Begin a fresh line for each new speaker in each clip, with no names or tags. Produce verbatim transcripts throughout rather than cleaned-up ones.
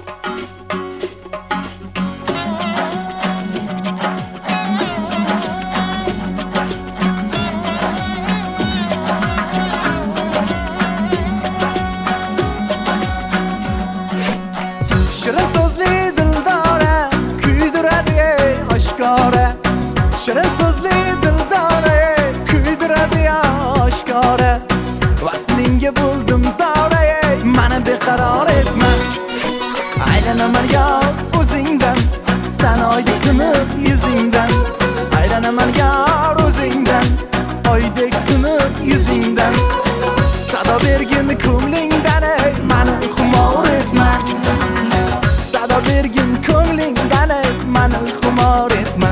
Shirin so'zli dildora kuydiradi oshkora. Shirin so'zli dildora kuydiradi oshkora. Vaslingga bo'ldim zora, meni beqaror etma. Aylanaman yo o'zingdan, san oydek tiniq yuzingdan. Aylanaman yo o'zingdan, oydek tiniq yuzingdan. Sado bergin ko'nglingdan, meni xumor etma. Sado bergin ko'nglingdan, meni xumor etma.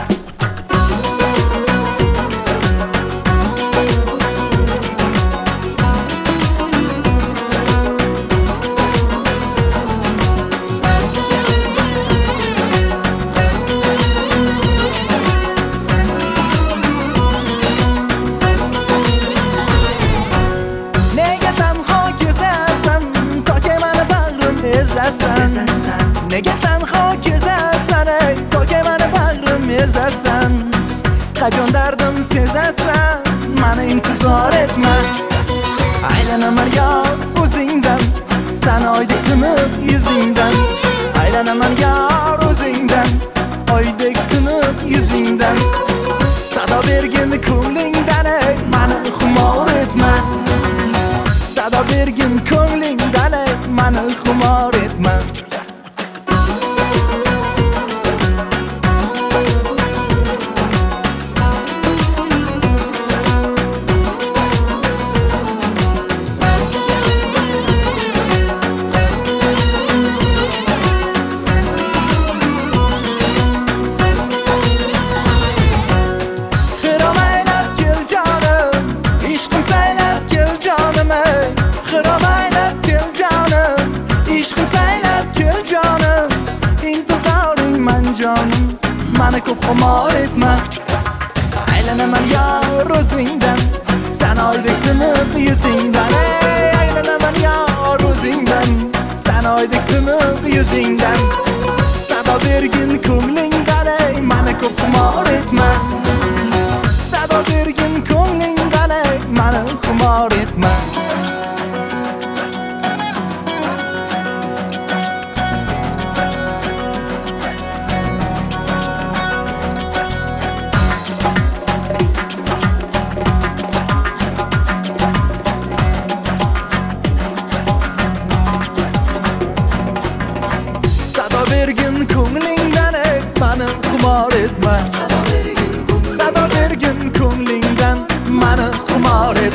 Nega tanho kezasan, to'ka meni bag'rim ezasan. Qachon dardim sezasan, meni intizor etma. Aylanaman yo o'zingdan, san oydek tiniq yuzingdan. Aylanaman yo o'zingdan, oydek tiniq yuzingdan. Sado bergin ko'nglingdan, meni xumor etma. Sado bergin ko'nglingdan, meni xumor etma. Meni ko'p xumor etma. Aylanaman yor o'zingdan, san oydek tiniq yuzingdan. Aylanaman yor o'zingdan, san oydek tiniq yuzingdan. Sado bergin ko'nglingdan, meni ko'p xumor etma. Sado bergin ko'nglingdan, meni xumor etma. Bergin ko'nglingdan, meni xumor etma. Sado bergin ko'nglingdan, meni xumor etma.